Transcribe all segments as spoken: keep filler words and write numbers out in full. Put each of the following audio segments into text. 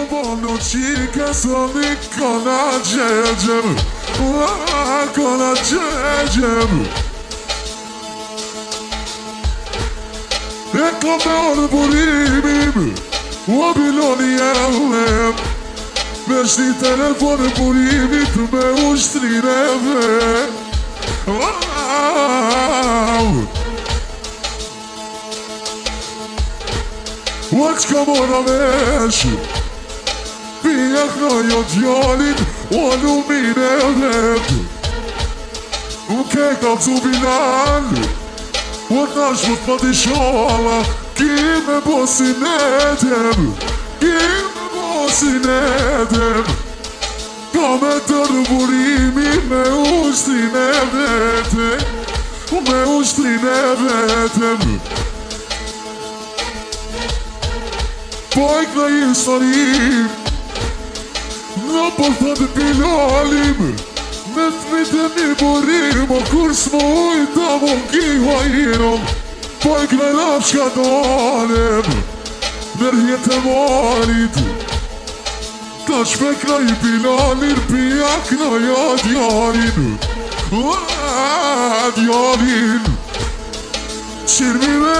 voglio chica sono con la gegem con la gegem e come un burimim o biloni elem Vesti telefon burimit me uštrineve Łączka mora weši Pijahno i odjolim Onu mine redu U kekav zubinan Od našmut padišala Kime bosi nedem Kime bosi nedem Kame tărburimi Me uštri ne vete Me uštri ne vetem Pojk na istorim Na porta de pilalim Me t'mite mi borim O kur s'mo ujta mo kiva inom Pojk na lapshka dalem Nërjet e marit Ta shpek na i pilalir Pijak na ja djarin Djarin Qirmi me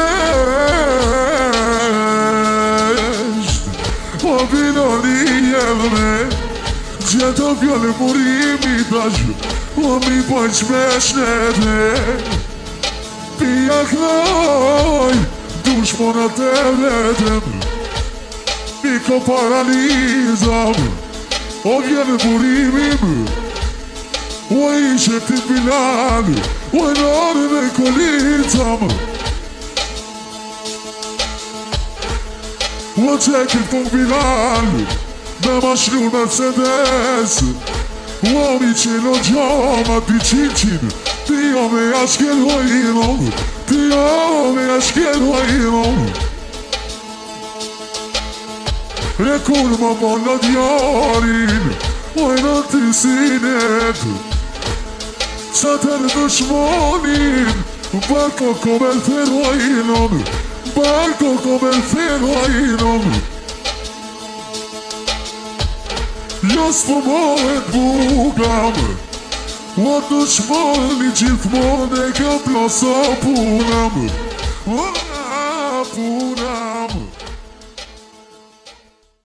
O biloni jevme Gjeta fjallë murimi tash O mi pojq me shnete Pija knaj Dush mona të vetem Piko paralizam O vjellë murimim O ishe ti Bilal O e nare me kolicam O qekil të Bilal Me ma shlu Mercedes O mi qelo gjama ti qiqin Ti o me ashkel hojnom Ti o me ashkel hojnom E kur ma molla djarin O e në ti sinet Sa të në dëshmonin Barko kome të rojnom Barko kome të rojnom Jas po mohet bugam O të shmoni gjithmon e ka plasa punam Puna